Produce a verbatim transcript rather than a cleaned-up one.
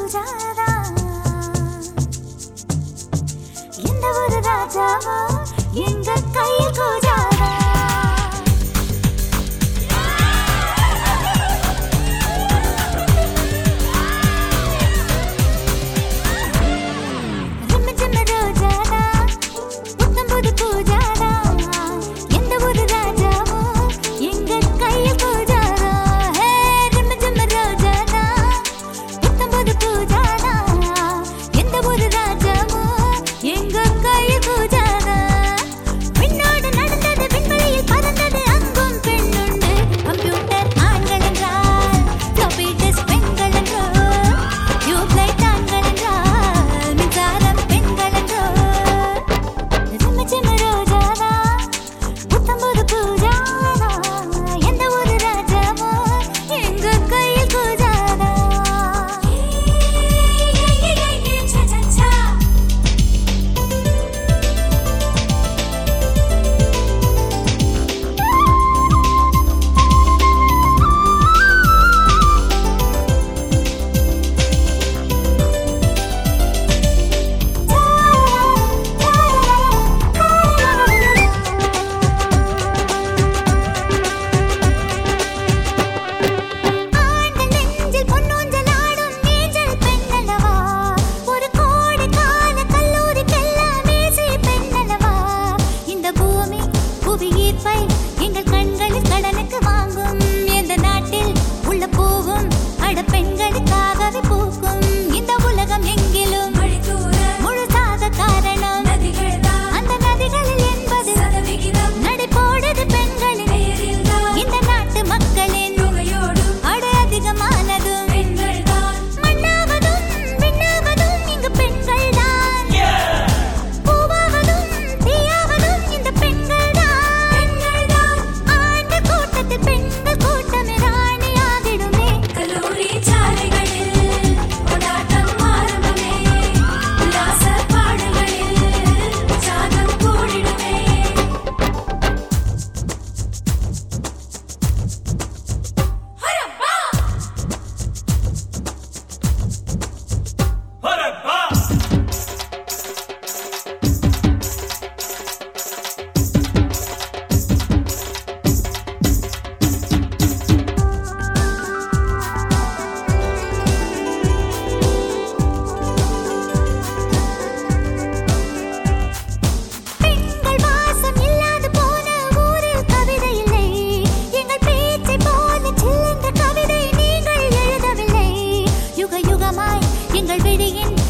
பூஜாதா இந்த ஒரு ராஜாவா எங்க கையில் பூஜாதா ஜிம்ம ஜிம்ம ரோஜாதா புத்தம் புது பூஜாதா எந்த ஒரு ராஜாவா எங்க கையில் பூஜாதா ஹே ஜிம்ம ஜிம்ம ரோஜாதா புத்தம் புது பூஜாதா எந்த ஒரு ராஜாவா எங்க கையில் பூஜாதா விண்ணோடு நடந்தது விண்வெளியில் பறந்தது அங்கும் பெண்ணுண்டு கம்ப்யூட்டர் ஆண்கள் என்றால் ஃப்ளாப்பி டிஸ்க் பெண்கள் என்றால் டியூப்லைட் ஆண்கள் என்றால் மின்சாரம் பெண்கள் என்றால் ஜிம்ம ஜிம்ம ரோஜாதா புத்தம் புது பூஜாதா எந்த ஒரு ராஜாவா எங்க கையில் பூஜாதா சா சா சா ஆண்கள் நெஞ்சில் பொன்னூஞ்சலாடும் நீஞ்சல் பெண்ணல்லவா ஒரு கோடி கால கல்லூரிக்கெல்லாம் வீசி பெண்ணல்லவா இந்த பூமி புவி ஈர்ப்பை எங்கள் கண்களில் கடனுக்கு வாங்கும் எந்த நாட்டில் உள்ள பூவும் அட பெண்களுக்காகவே பூக்கும் இந்த உலகம் எங்கிலும் முழுசாக காரணம் அந்த நதிகளில் என்பது நடைபோடுது பெண்களின் இந்த நாட்டு மக்களின் அட அதிகமானதும் மண்ணாவதும் விண்ணாவதும் இங்கு பெண்கள்தான் பூவாவதும் தீயாவதும் இந்த பெண்கள்தான் ஆண்ட கூட்டத்தில் பெண்கள் கூட்டமே ராணியாகிடுமே கல்லூரி சாலைகளில் கொண்டாட்டம் ஆரம்பமே உல்லாச பாடல்களில் உற்சாகம் கூடிடுமே பெண்கள் வாசம் இல்லாது போன ஊரில் கவிதை இல்லை எங்கள் பேச்சை போல சில்லென்ற கவிதை நீங்கள் எழுதவில்லை யுக யுகமாய் எங்கள் விழியின்